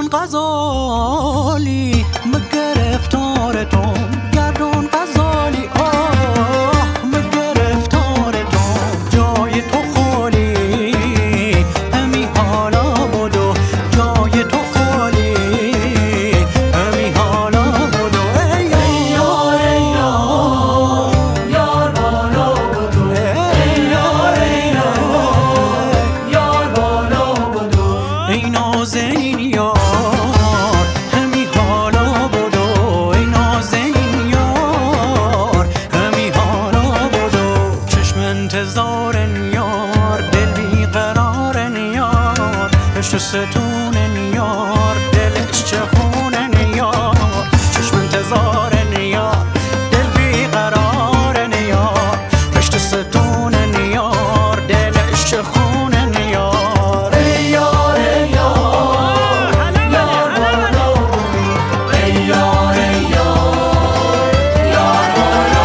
غزالی مگرفتار تو گردون غزالی آه مگرفتار تو جای تو خالی همی حالا بدو جای تو خالی همی حالا بدو ای یار ای یار یار بالا بدو ای یار ای یار یار بالا بدو ای نازنین یار همی حالا بدو ای نازنین یار همی حالا بدو چشم انتظارن یار دل بیقرارن یار پشت ستونن یار دلش چه خونن یار چشم انتظارن یار دل بیقرارن یار پشت ستونن یار دلش چه خونن یار ای یار ای یار یار بالا بدو ای یار ای یار یار بالا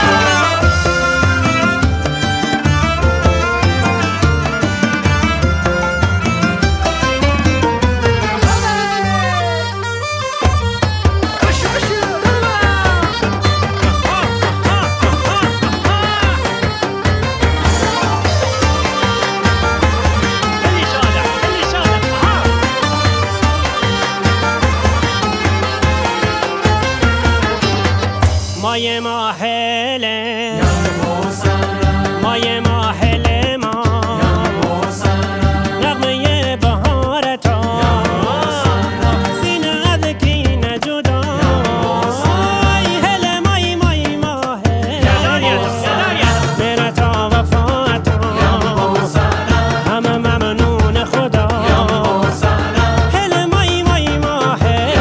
مای ماهله مای ماهله ما نغمه بهار تو سینه از کینه جدا ای هله مای مای ماهله میره تا وفا تو همه ممنون خدا هله مای مای ماهله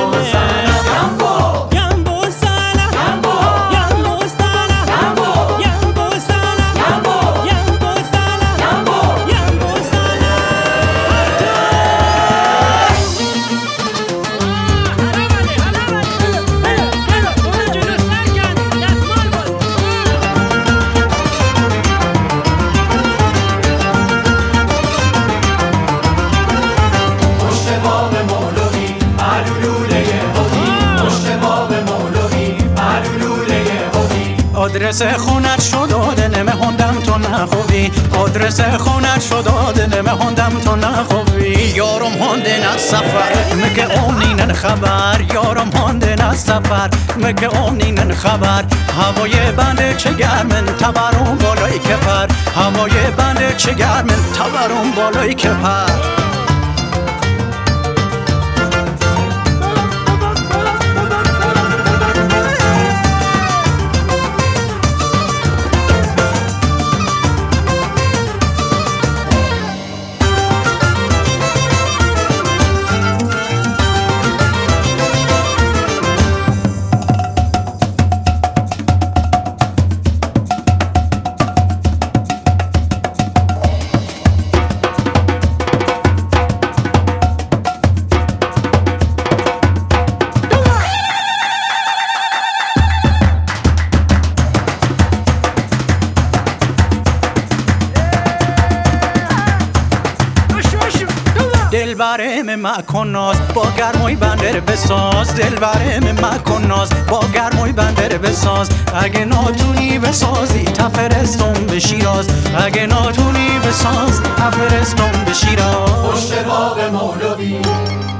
آدرس خونت شد دلم هندم تو نخوبی آدرس خونت شد دلم هندم تو نخوبی یارم هندن از سفر مگه اونینن خبر یارم هندن از سفر مگه اونینن خبر هوای بنده چه گرمن تبرون بالای کپر هوای بنده چه گرمن تبرون بالای کپر دل برم مکن ناز با گرمای بندر بساز دل برم مکن ناز با گرمای بندر بساز اگه ناتونی بسازی تفرستم به شیراز اگه ناتونی بساز تفرستم به شیراز پشت باغ مولوی